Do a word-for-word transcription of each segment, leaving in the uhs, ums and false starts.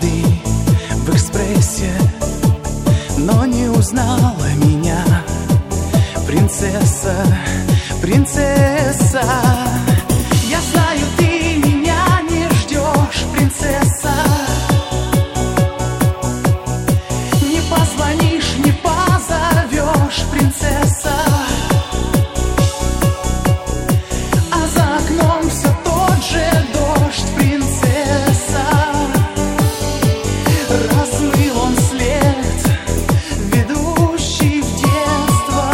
однажды в экспрессе, но не узнала меня. Принцесса, принцесса, я знаю, ты меня не ждешь, принцесса. Не позвонишь, не позовешь, принцесса. А за окном все тот же дождь, принцесса. Размыл он след, ведущий в детство.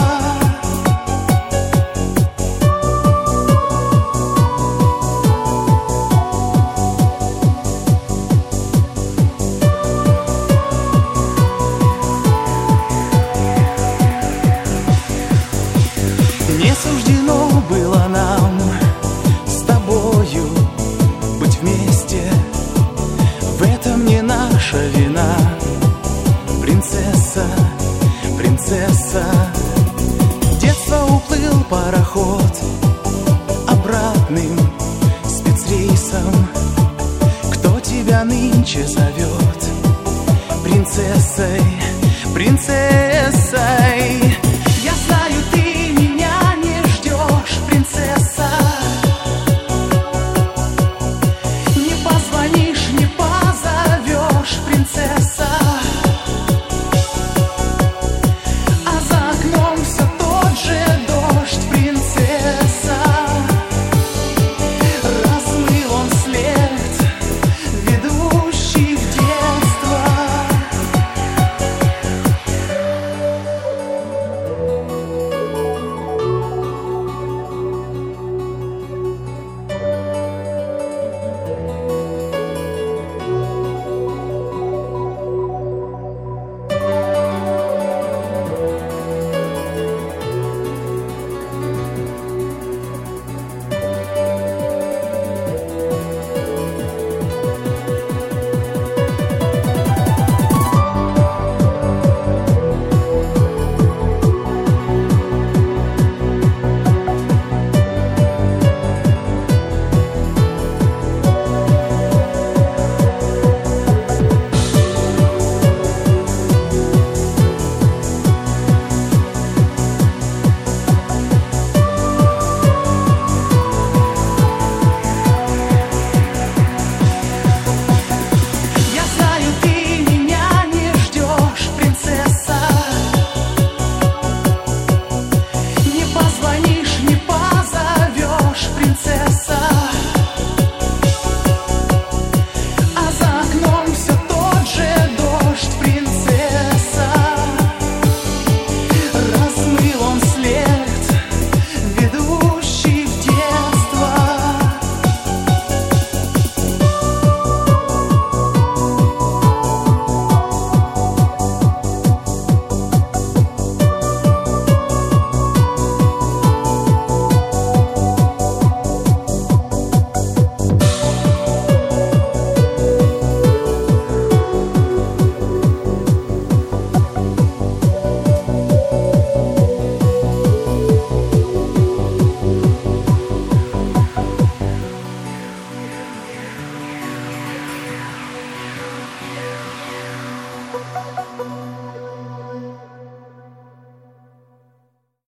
Не суждено было нам с тобою быть вместе. В этом не наша вина, принцесса, принцесса. Детство уплыл пароход обратным спецрейсом. Кто тебя нынче зовет принцессой, принцессой?